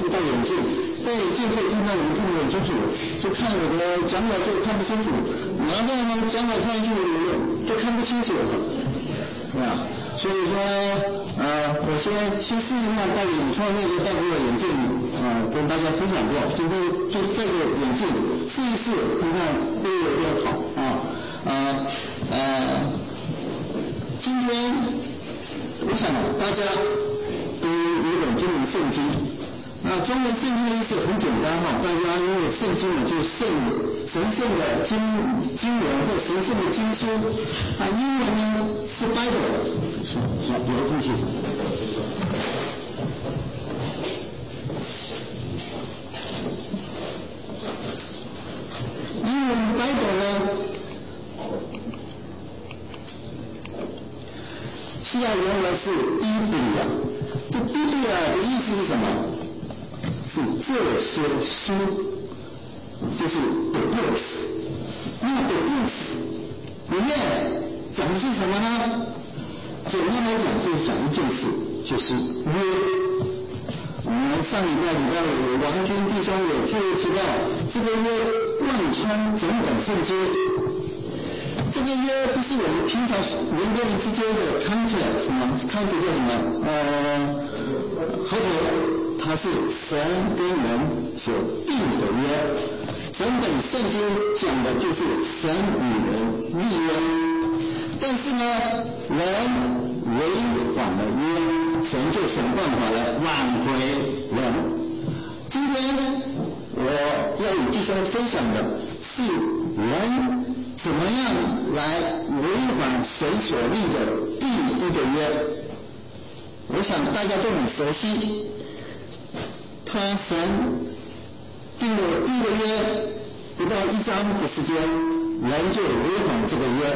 是戴眼镜，戴眼镜可以看到我们字很清楚，就看我的讲稿就看不清楚，拿到呢讲稿看就看不清楚了，啊，所以说我先试一下戴眼创那个戴过的眼镜跟大家分享过，今天就戴着眼镜试一试，看看会有多好今天我想大家都有本中文圣经，那中文圣经的意思很简单大家因为圣经呢就是神圣的经文或神圣的经书，英文呢是 Bible， 好，不要进去。英文 Bible 呢希腊原文是 Biblia， 这 Biblia 的意思是什么？是这些书，就是 the books。那 the books 里面讲的是什么呢？简单来讲就是讲一件事，就是约。我们上礼拜五王军弟兄也知道，这个约贯穿整本圣经。这个约不是我们平常人跟人之间的 contract 什么 contract 叫什么合同，它是神跟人所定的约。整本圣经讲的就是神与人立约，但是呢，人违反了约，神就想办法来挽回人。今天我要与弟兄分享的是人怎么样来违反神所立的第一个约。我想大家都很熟悉，神定了第一个约，不到1章的时间，人就违反这个约。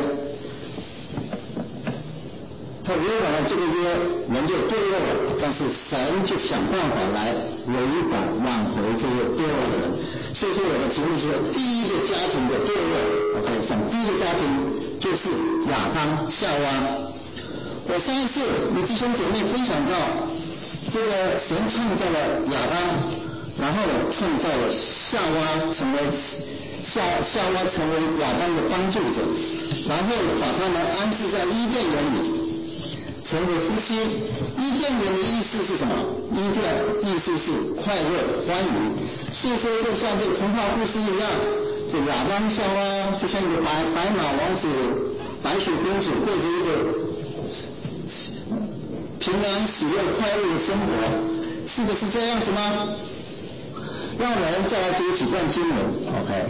他违反了这个约，人就堕落了，但是神就想办法来违反挽回这个堕落的人。所以说我的题目是第一个家庭的堕落。OK， 讲第一个家庭就是亚当夏娃。我上一次与弟兄姐妹分享到，这个神创造了亚当，然后创造了夏娃成为亚当的帮助者，然后把他们安置在伊甸园里。成为夫妻。伊甸园的意思是什么？伊甸意思是快乐欢愉。所以说就像这个童话故事一样，这亚当夏娃就像一个白马王子白雪公主过着一个平安喜乐快乐的生活，是不是这样子吗？让我们再来读几段经文 OK，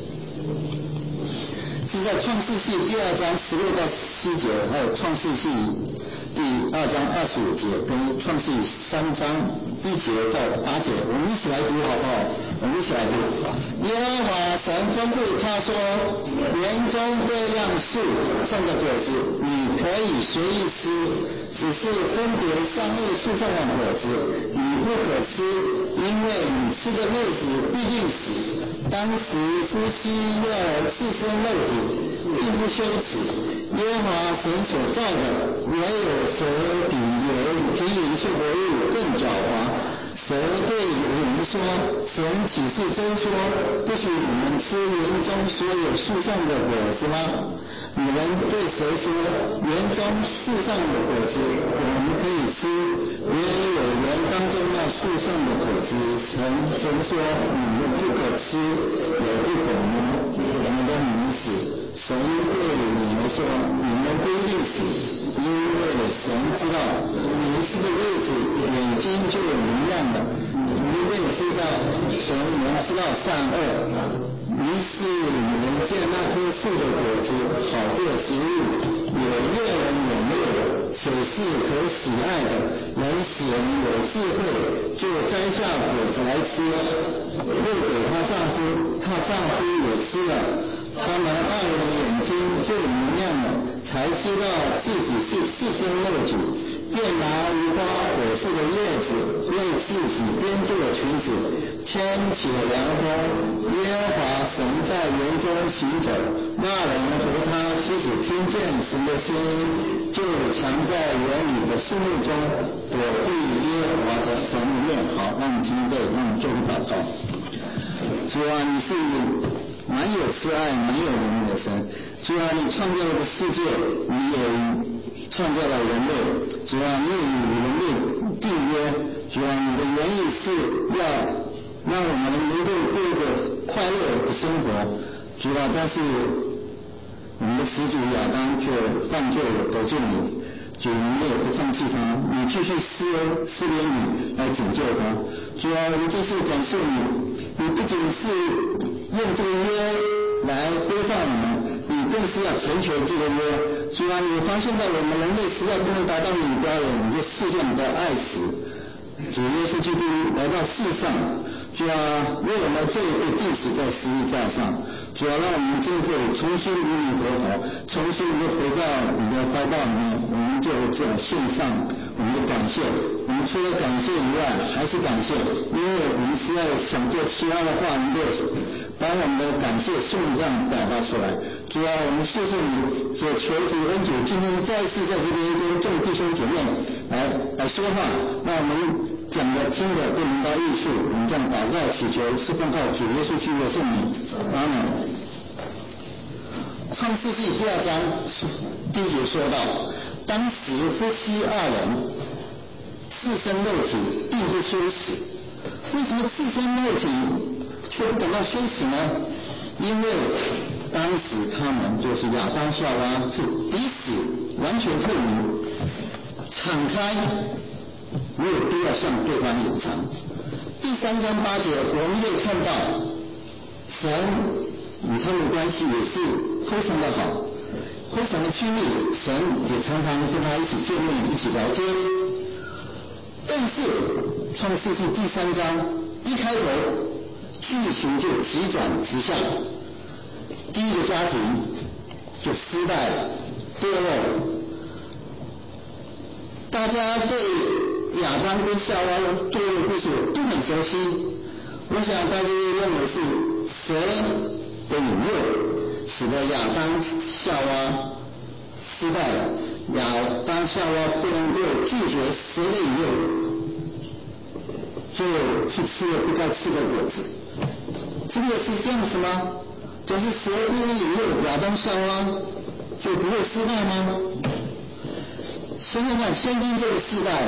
是在创世纪第2章16到17节，还有创世纪第2章25节跟创世纪3章1节到8节，我们一起来读好不好？我们一起来读。耶和华神吩咐他说，园中各样树上的果子你可以随意吃，只是分别善恶树上的果子你不可吃，因为你吃的日子必定死。当时夫妻要自身肉体，并不羞耻。耶和华神所造的，唯有蛇比平原兽活物更狡猾。蛇对人说，神岂是真说，不许你们吃园中所有树上的果子吗？你们对蛇说，园中树上的果子我们可以吃，唯有园当中那树上的果子，神说你们不可吃，也不可摸，你们的名死。神对你们说，你们不必死，因为神知道你们吃的日子眼睛就明亮了，你便知道神能知道善恶。于是你们见那棵树的果子好做食物，也悦人眼目，且是可喜爱的，能使人有智慧，就摘下果子来吃，又给她丈夫，她丈夫也吃了，他们2人眼睛就明亮了，才知道自己是自身肉体，便拿无花果树的叶子为自己编做裙子。天起了凉风，耶和华神在园中行走，那人和他妻子听见神的声音，就藏在园里的树木中，躲避耶和华的神面。好，那我们听这一段。 主啊，你是满有慈爱、满有怜悯的神。主啊，你创造了个世界，你也创造了人类。主啊，你也与人类订约。主啊，你的原意是要让我们能够过一个快乐的生活。主啊，但是我们的始祖亚当却犯罪了，得罪你。主，你也不放弃他，你继续施怜悯来拯救他。主啊，我们这次感谢你，你不仅是用这个约来规范我们，你更是要成全这个约。主啊，你发现到我们人类实在不能达到你的标准，你就赐下你的爱子主耶稣基督来到世上。主啊，为我们罪被钉死在十字架上。主要让我们今天重新与你和好，重新又回到你的怀抱里面，我们就这样献上我们的感谢。我们除了感谢以外，还是感谢，因为我们实在想做其他的话，能够把我们的感谢颂赞表达出来。主要我们谢谢你，所求主恩主今天再一次在这边跟众弟兄姐妹来说话，让我们讲的听的都能到艺术。我们这样祷告祈求，是奉靠主耶稣基督的圣名，阿门。创世纪第2章第1节说到，当时夫妻2人赤身肉体，并不羞耻。为什么赤身肉体却不感到羞耻呢？因为当时他们就是亚当夏娃是彼此完全透明、敞开，没有必要向对方隐藏。第3章8节，我们会看到神与他们的关系也是非常的好，非常的亲密，神也常常跟他一起见面，一起聊天。但是创世纪第3章一开头，剧情就急转直下，第一个家庭就失败了，堕落了。大家对亚当跟夏娃的堕落故事都很熟悉，我想大家认为是蛇的引诱使得亚当夏娃失败了，亚当夏娃不能够拒绝蛇的引诱，就去吃了不该吃的果子。这个是这样子吗？就是蛇不能引诱亚当夏娃就不会失败吗？现在看现今这个时代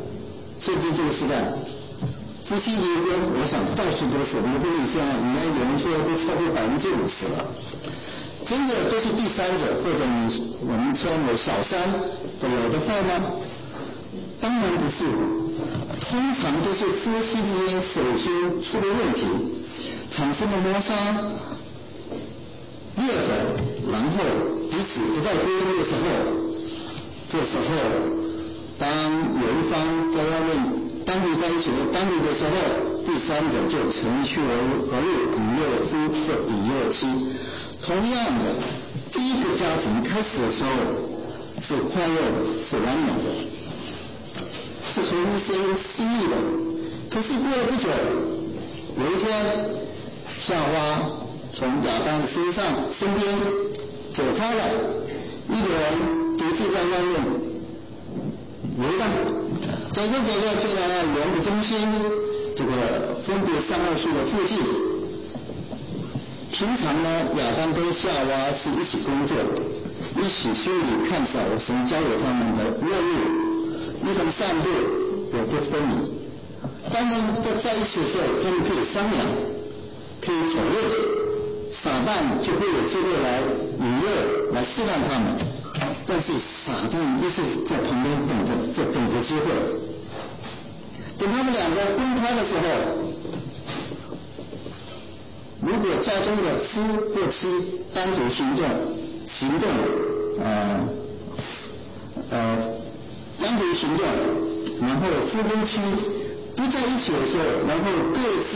夫妻离婚，我想到处都是离婚率现在应该有人说都超过50%了，真的都是第三者或者我们称为小三的惹的祸吗？当然不是，通常都是夫妻之间首先出了问题，产生了摩擦、裂痕，然后彼此不再沟通的时候，这时候当有一方在外面单独在一起单独的时候，第三者就乘虚而入，引诱夫或引诱妻。同样的，第一个家庭开始的时候是快乐的，是完美的，是合乎神心意的。可是过了不久，有一天夏娃从亚当的身边走开了，一个人独自在外面游荡，走着走着就在园的中心，这个分别善恶树的附近。平常呢，亚当跟夏娃是一起工作，一起修理看守神交给他们的任务，一同散步，也不分离。当他们在一起的时候，他们可以商量，可以讨论，撒旦就会有机会来引诱，来试探他们。但是撒旦一直在旁边等着机会。等他们两个分开的时候，如果家中的夫或妻单独行动，单独行动，然后夫跟妻不在一起的时候，然后各自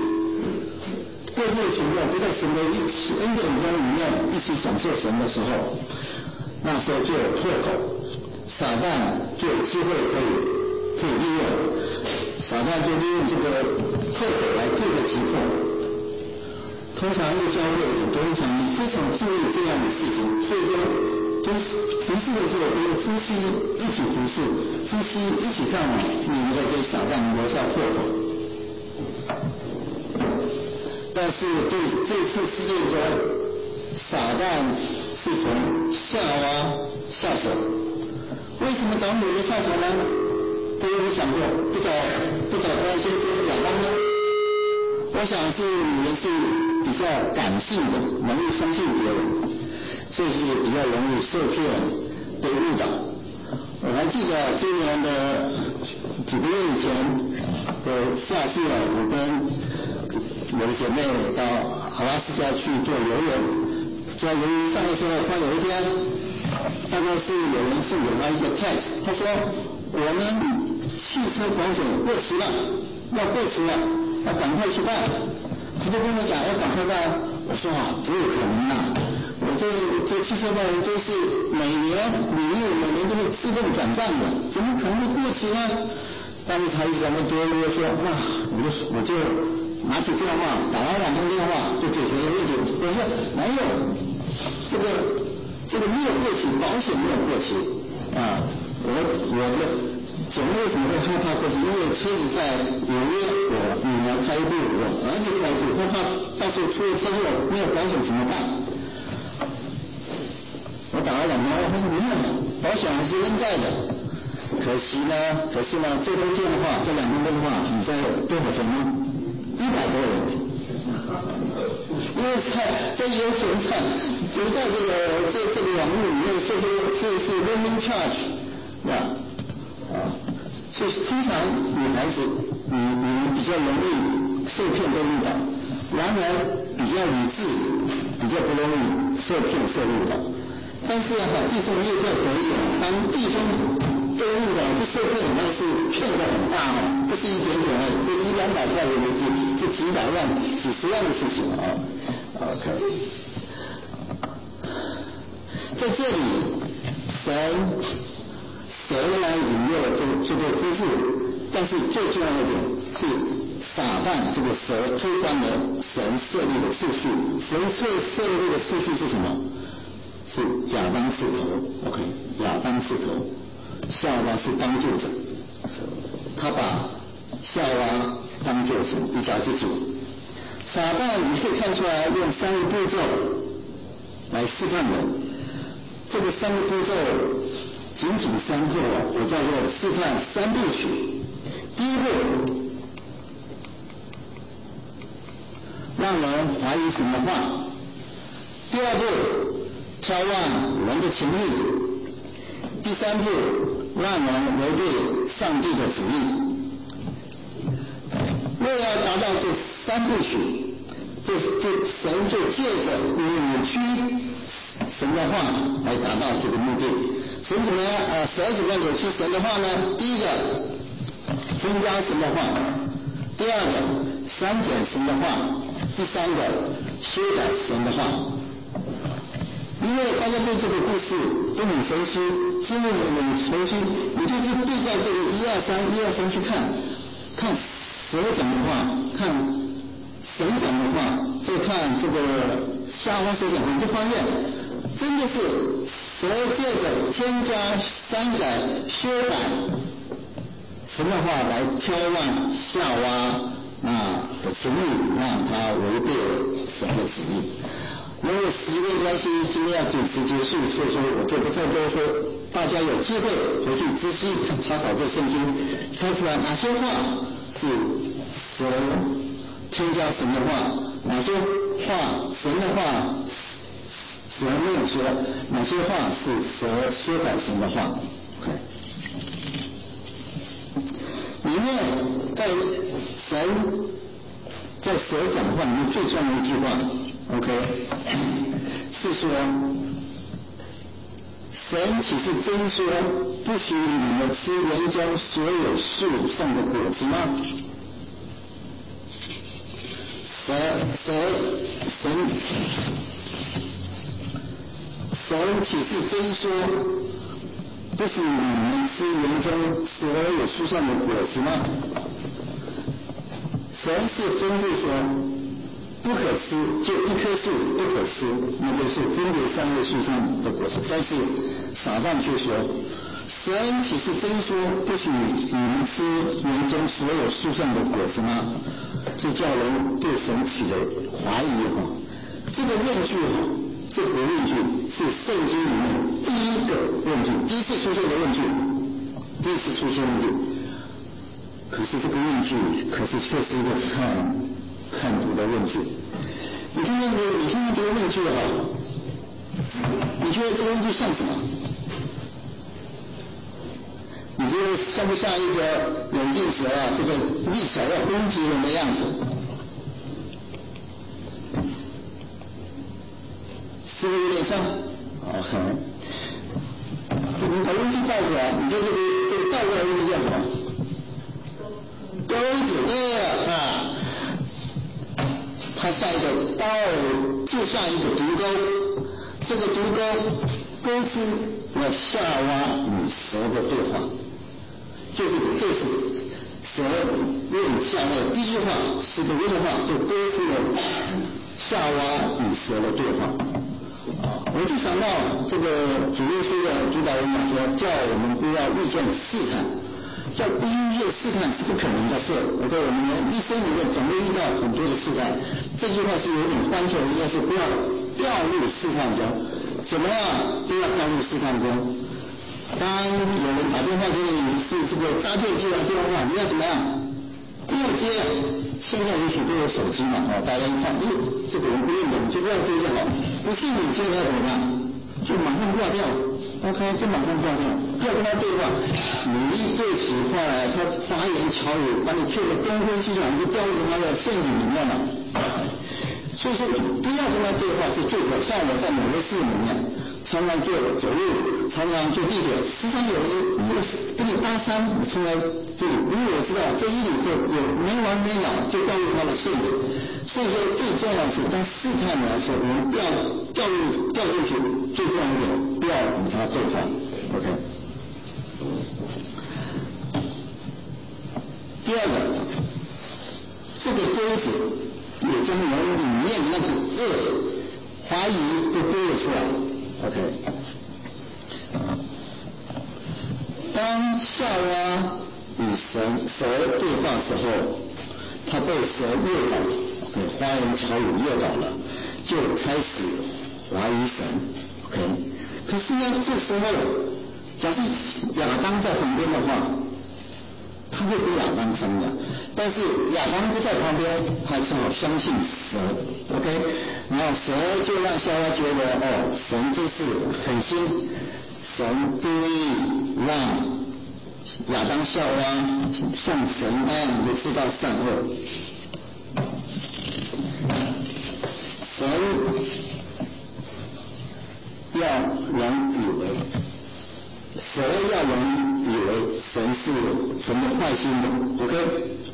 行动，不在神的恩典中里面一起享受神的时候，那时候就有破口，撒旦就有机会可以利用，撒旦就利用这个破口来各个击破。通常教会也通常非常注意这样的事情，所以说跟服侍的时候都是夫妻一起服侍，夫妻一起看网，免得给撒旦留下破口。但是对这次事件中，撒旦是从夏娃下手。为什么找女人下手呢？各位有想过，不找他先生亚当呢？我想是女人是比较感性的，容易相信别人，所以是比较容易受骗被误导。我还记得今年的几个月以前的夏季我跟我的姐妹到阿拉斯加去做游轮，在游轮上的时候，他有一天大概是有人送给他一个 text， 他说我们汽车保险过期了，要过期了，要赶快去办。他就跟我讲要赶快办。我说不有可能啊，我这汽车保险都是每年都是自动转账的，怎么可能会过期呢？但是他一直在那多约说，我就拿起电话打了2通电话就解决了问题。我说没有，这个没有过期，保险没有过期啊。我的姐妹为什么会害怕过期？因为车子在纽约，我女儿开一部，我儿子开一部，他怕到时候出了车祸没有保险怎么办？我打了2通电话，他说没有，保险还是仍在的。可是呢，这通电话，这2通电话，你知道多少钱吗？100多人。因为在油钱上，不在这个网络里面，是 roaming charge。所以通常女孩子你比较容易受骗被误导，男人比较理智，比较不容易受骗受误导。但是弟兄也在可以，当弟兄被误导不受骗，那是骗得很大不是一点点不是100-200块的东西，是几百万几十万的事情OK， 在这里神来引诱这对夫妇，但是最重要的一点是撒旦这个蛇推翻了神设立的次序。神设立的次序是什么？是亚当是头 ，OK， 亚当是头，夏娃是帮助者，他把夏娃当作成一家之主。撒旦你可以看出来用3个步骤来试探人，这个3个步骤紧紧相扣我叫做试探3部曲。第一步，让人怀疑神的话；第二步，挑旺人的情欲；第3步，让人违背上帝的旨意。为了达到这3部曲，神就借着扭曲神的话来达到这个目的。神怎么12怎么扭曲神的话呢？第一个，增加神的话；第二个，删减神的话；第3个，修改神的话。因为大家对这个故事都很熟悉，经文很熟悉，你就去对照这个123去看蛇讲的话，看神讲的话，再看这个夏娃所讲的，你就发现真的是蛇借着添加、删改、修改神的话来挑旺夏娃的情欲，让他违背了神的旨意。因为时间关系，今天要准时结束，所以说我就不再多说。大家有机会回去仔细查考这圣经，挑出来哪些话是蛇添加神的话，哪些话神的话蛇没有说，哪些话是蛇修改神的话。OK， 里面在蛇讲话里面最重要的一句话。OK， 是说神岂是真说不许你们吃园中所有树上的果子吗？神岂是真说不许你们吃园中所有树上的果子吗？神是吩咐说不可吃，就一棵树不可吃，那就是分别3类树上的果实。但是撒旦却说，神岂是真说不许你们吃园中所有树上的果子吗？ 就叫人对神起了怀疑哈。这个问句哈，这个问句是圣经里面第一个问句，第一次出现的问句，第一次出现问句。可是这个问句，却是一个很毒的问句。你听听这个问句哈，你觉得这个问句像什么？你觉得像不像一个眼镜蛇啊？这个立起来要攻击人的样子？是不是有点像？你把问句倒过来，你觉得这个倒过来问句叫什么？钩子，对啊，它像一个刀，就像一个毒钩，这个毒钩勾出了夏娃与蛇的对话，这是蛇问夏娃的第一句话，是个问话，就勾出了夏娃与蛇的对话。我就想到这个主耶稣的主导人说，叫我们不要遇见试探。叫不遇见试探是不可能的事。我们一生里面总会遇到很多的试探。这句话是有点关切，应该是不要掉入试探中。怎么样不要掉入试探中？当有人打电话给你是这个诈骗集团电话，你要怎么样？不要接。现在也许都有手机嘛，大家一看，这个人不认得，你就不要接就好。不信你接了怎么办？就马上挂掉。OK， 就马上挂掉，不要跟他对话。你一对起话来，他花言巧语，把你骗得东昏西转，就掉入他的陷阱里面了。所以说，不要跟他对话是最好。像我在某个市里面，常常走路，常常坐地铁，时常有人跟你搭讪，从来这里，因为我知道这一里就有没完没了，就掉入他的陷阱。所以说，最重要的是当试探来说，我们不要掉进去，最重要的不要与他对话。OK。第二个，这个钩子也将人里面的那个恶、怀疑都勾了出来。OK。当夏娃与蛇对话的时候，他被蛇诱导，花言巧语诱导了，就开始怀疑神。OK， 可是呢，这时候假设亚当在旁边的话，他就跟亚当商量，但是亚当不在旁边，他只好相信蛇。OK， 然后蛇就让夏娃觉得，神真是狠心，神故意让亚当夏娃像神那样不知道善恶。神要人以为，蛇要人以为神是存着坏心的。 OK，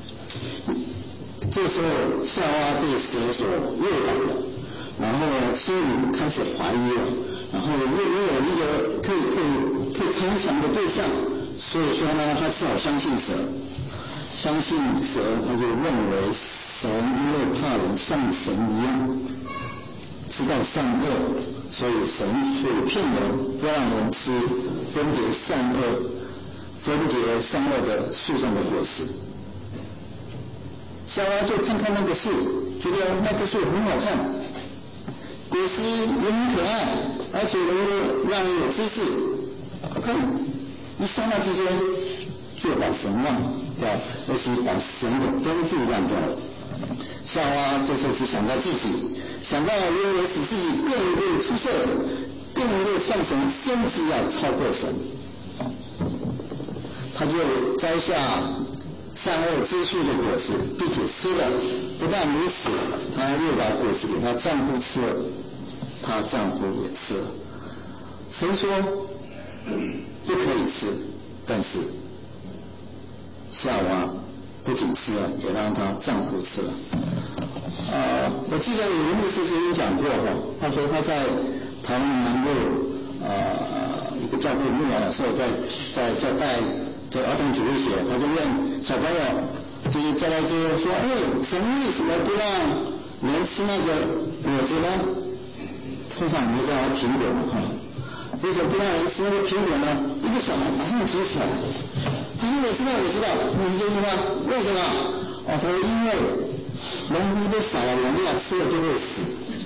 这时候夏娃被蛇所诱导了，然后心里开始怀疑了，然后又没有一个可以参详的对象，所以说呢，他只好相信蛇。相信蛇，他就认为神因为怕人像神一样知道善恶，所以神会骗人，不让人吃分别善恶的树上的果实。夏娃就看看那个树，觉得那棵树很好看，果实也很可爱，而且能够让人有知识。OK， 一刹那之间就把神忘掉，而且把神的吩咐忘掉了。夏娃这时候是想到自己，想到如何使自己更能够出色，更能够像神，甚至要超过神。他就摘下善恶知树的果实，并且吃了。不但如此，他还又把果实给他丈夫吃了，他丈夫也吃了。神说不可以吃，但是夏娃不仅吃了，也让她丈夫吃了。我记得有一牧师曾经讲过他说他在台湾南部一个教会牧养的时候，在带儿童主日学，他就问小朋友，就是再来就说，神为什么不让人吃那个果子呢？通常我们知道苹果嘛为什么不让人吃那个苹果呢？一个小孩马上举起来，他说我知道，你就是说为什么？他说因为农夫都撒了农药，吃了就会死。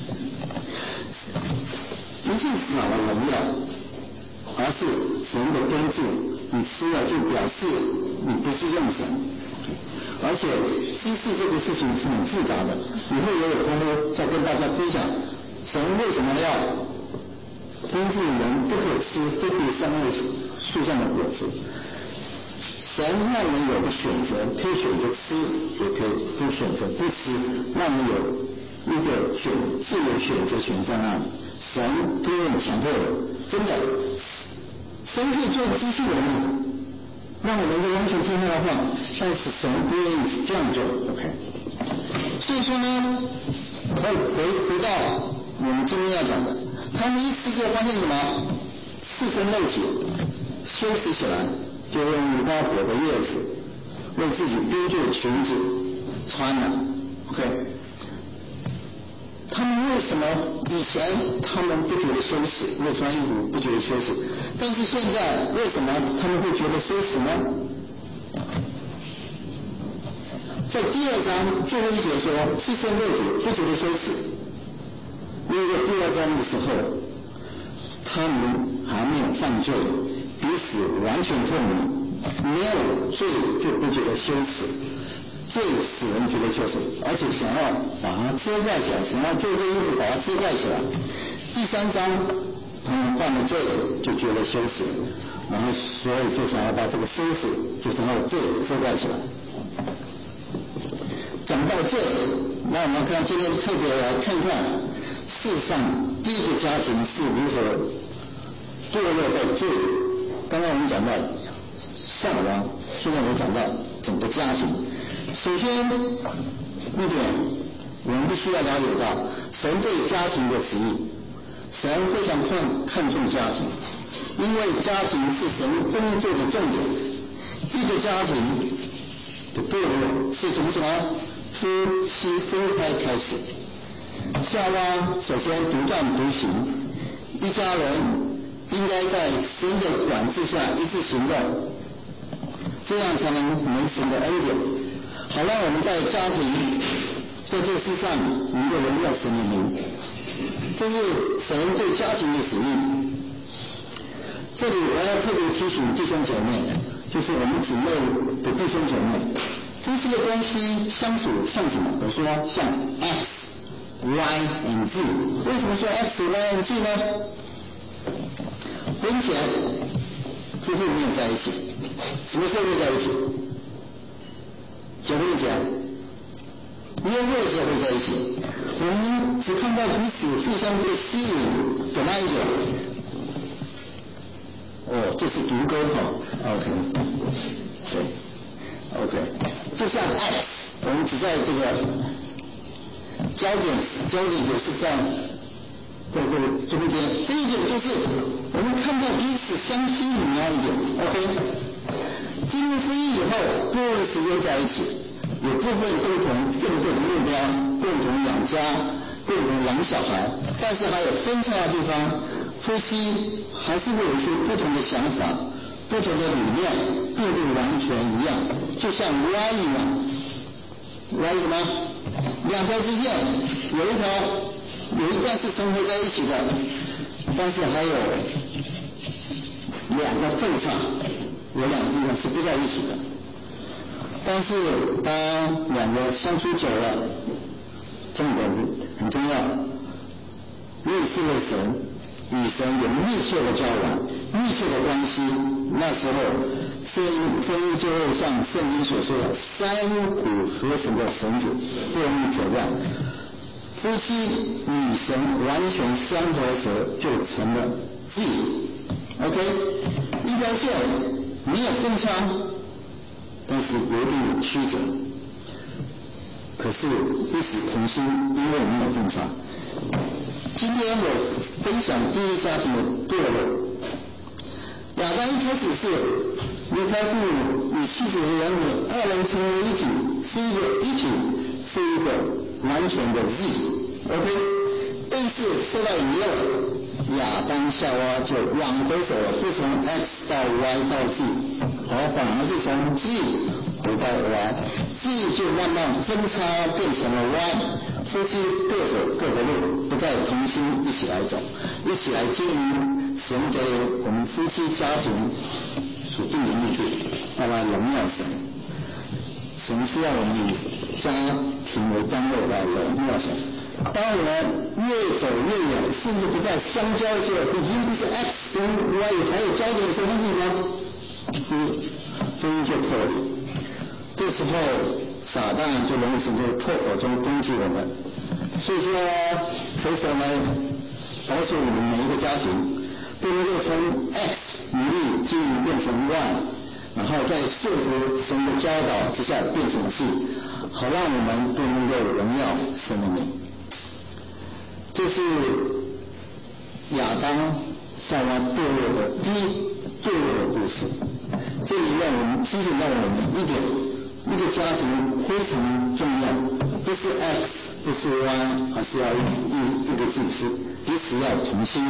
不是撒了农药，而是神的敦促，你吃了就表示你不是用神。而且知识这个事情是很复杂的，以后也有空再跟大家分享神为什么要吩咐人不可吃非别善恶树上的果子。神让人有个选择，可以选择吃，也可以不选择不吃，让人有一个自由选择权在那里。神不用强迫人，真的，神可以做机器人嘛，让我们就完全听他的话，但是神不愿意这样做 ，OK。所以说呢，回到我们今天要讲的，他们一吃就发现什么？赤身露体，羞耻起来，就用无花果的叶子为自己编做裙子穿了 ，OK。他们为什么以前他们不觉得羞耻，为穿衣服不觉得羞耻，但是现在为什么他们会觉得羞耻呢？在第2章最后一节说赤身露体不觉得羞耻，因为在第2章的时候他们还没有犯罪，彼此完全透明，没有罪就不觉得羞耻，罪使人觉得羞耻，而且想要把它遮盖起来，想要做这衣服把它遮盖起来。第3章他们犯了罪就觉得羞耻，然后所以就想要把这个羞耻就想要罪遮盖起来。讲到罪，那我们看今天特别来看看世上第一个家庭是如何堕落在罪。刚刚我们讲到夏娃，现在我讲到整个家庭。首先一点，我们必须要了解到神对家庭的旨意。神非常看重家庭，因为家庭是神工作的重点。一个家庭的堕落是从什么？夫妻分开开始。夏娃首先独断独行，一家人应该在神的管制下一致行动，这样才能蒙神的恩典，好让我们在家庭在这世上能够荣耀神的名。这是神对家庭的旨意。这里我要特别提醒弟兄姐妹，就是我们姊妹的弟兄姐妹，夫妻的关系相处像什么？我说像 X、Y、Z。为什么说 X、Y、Z 呢？婚前夫妇没有在一起，什么时候会在一起？结婚前，约会的时候会在一起。我们只看到彼此互相被吸引的那一点。哦，这是独沟哈 ，OK， 对 ，OK， 就像 X， 我们只在这个焦点就是这样，在这个中间，这一点就是我们看到彼此相吸引那一点 ，OK。进入婚姻以后，部分时间在一起，有部分共同奋斗的目标，共同养家，共同养小孩，但是还有分叉的地方，夫妻还是会有一些不同的想法，不同的理念，并不完全一样，就像 Y 一样。Y 什么？两条直线，有一段是生活在一起的，但是还有两个分叉，有两个地方是不在一起的。但是当两个相处久了，重点很重要，认识了神，与神有密切的交往，密切的关系，那时候婚姻就会像圣经所说的三股合成的绳子不容易折断。夫妻与神完全相合时，就成了自己。OK， 一条线没有分叉，但是有一定的曲折，可是一起同心，因为没有分叉。今天我分享第一家庭的堕落。亚当一开始是离开父母与妻子的原理，二人成为一体，是一个一体，是一个完全的 Z。OK， 但是受到引诱，亚当夏娃就往回走了，是从 X 到 Y 到 Z， 反而是从 Z 回到 Y。 地就慢慢分叉变成了弯，夫妻各走各的路，不再同心一起来走，一起来经营神给我们夫妻家庭所定的意志，要来荣耀神。神是要我们以家庭为单位来荣耀神。当我们越走越远，甚至不再相交的时候，已经不是 X 跟 Y 还有交点什么地方，婚姻就破裂。这时候撒旦就容易从这个破口中攻击我们。所以说求神来保守我们每一个家庭，不能够从 X 努力经营变成 Y， 然后在顺服神的教导之下变成是，好让我们都能够荣耀神的名。这是亚当夏娃堕落的第一堕落的故事。这里让我们提醒到我们一点，一个家庭非常重要，不是 X 不是 Y， 而是要一个字是彼此要同心。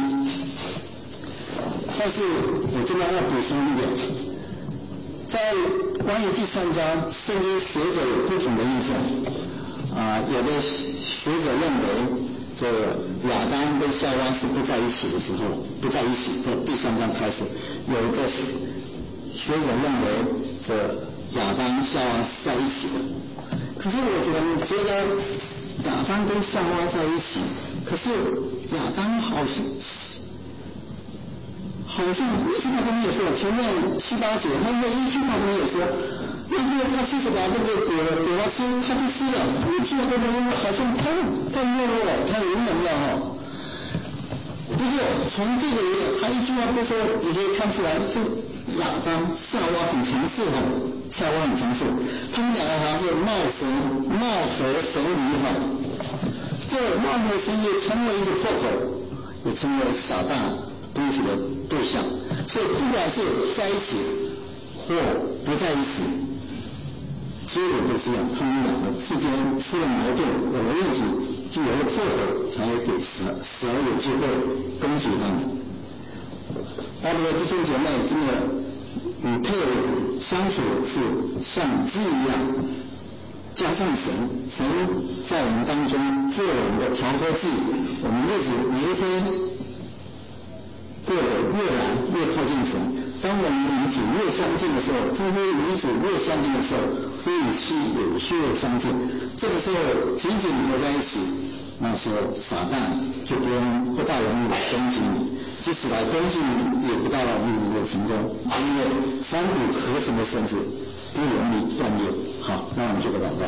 但是我这边要补充一点，在关于第3章，圣经学者有不同的意见。有的学者认为这亚当跟夏娃是不在一起的时候，不在一起，在第3章开始。有一个学者认为这亚当夏娃是在一起的。可是我觉得亚当跟夏娃在一起，可是亚当好像一句话都没有说，前面7、8节他们一句话都没有说。因为他其实把这个给他吃，他就吃了，一句话都没有，好像太懦弱了，太无能了不过从这个他一句话不说，也可以看出来，这亚当夏娃很强势夏娃很强势，他们两个好像是貌合神离这貌合神离成为一个破口，也成为撒旦攻击的对象。所以不管是在一起或不在一起，结果都这样，他们两个之间出了矛盾，有了问题，就有了破口，才给蛇有机会攻击他们。巴不得弟兄姐妹真的与配偶相处是像鸡一样，加上神在我们当中做我们的调和剂，我们日子每一天过得越来越靠近神。当我们与主越相近的时候，夫妇与主越相近的时候，夫妻有越相近。这个时候紧紧合在一起，那时候撒旦就不大容易攻击你，即使来攻击你，也不大容易能够成功，因为三股合成的绳子不容易断裂。好，那我们做个祷告。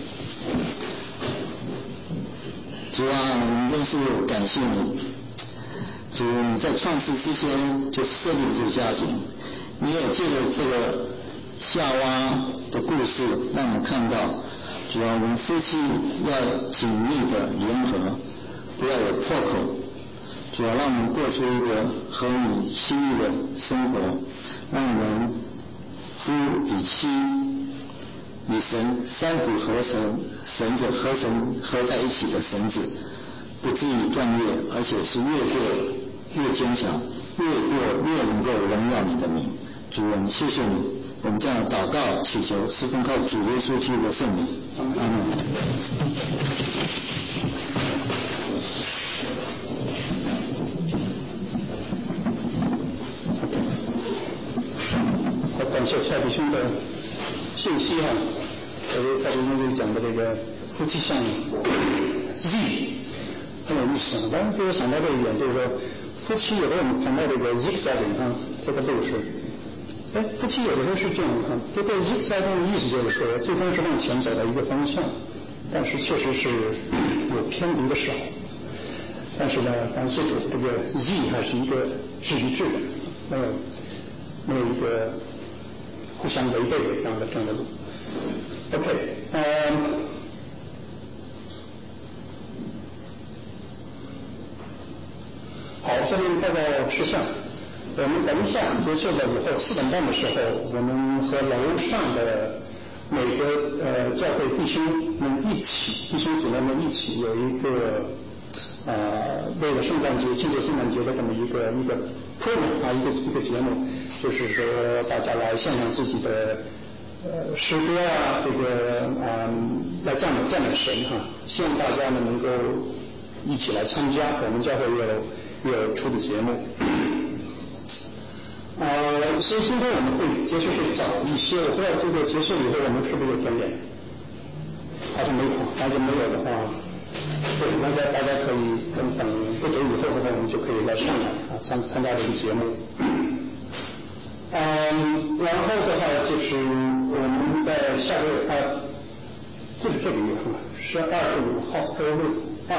主啊，我们真是感谢你。主，你在创世之前就设立这个家庭，你也借着这个夏娃的故事让我们看到，主要我们夫妻要紧密的联合，不要有破口，主要让我们过出一个合你心意的生活，让我们夫与妻与神三股合成绳子合在一起的绳子，不至于断裂，而且是越过越坚强，越过越能够荣耀你的名。主，我们谢谢你，我们这样祷告祈求是奉靠主耶稣基督的圣名，阿门。 好，感谢蔡弟兄的信息蔡弟兄讲的这个夫妻相Z很有意思。当然给我想到这一点，就是说夫妻有的我们谈到这个 zigzagging 这个路是，夫妻有的时候是这样这个 zigzagging 的意思就是说，最终是往前走到一个方向，但是确实是有偏离的时候。但是呢，感谢主，这个 Z 还是一个是一致的，没有一个互相违背的这样的路。OK， 好，下面报告事项。我们等一下结束了以后，4点半的时候，我们和楼上的每个教会弟兄们一起，弟兄姊妹们一起有一个为了圣诞节庆祝圣诞节的这么一个 program 一个节目，就是说大家来献上自己的诗歌啊，这个来赞美神哈，希望大家呢能够一起来参加。我们教会也有出的节目。所以今天我们会结束会早一些，我不知道这个结束以后我们是不是有甜点？好像没有，要是没有的话，对，那大家可以等不久以后的话，我们就可以来上来参加这个节目。然后的话就是我们在下个月就是这个月是25号周六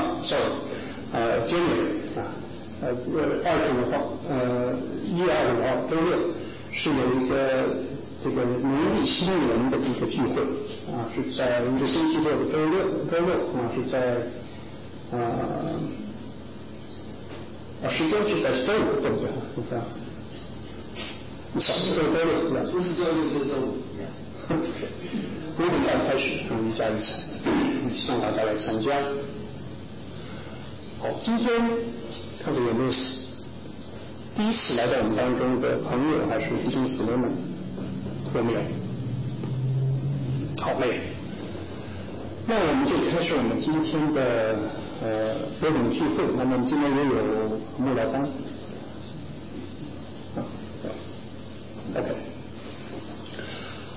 January 25号1月25号周六是有一个这个农历新年的一个聚会是在一个星期六的周六是在时间是在周五对不对？是这样。你小时候周六对吧？ 不是周六就周五。 5点半开始，一家一起向大家来参加。好，今天看看有没有第一次来到我们当中的朋友，还是弟兄姊妹们？有没有？好，没有。那我们就开始我们今天的播种聚会。那么今天也有穆老刚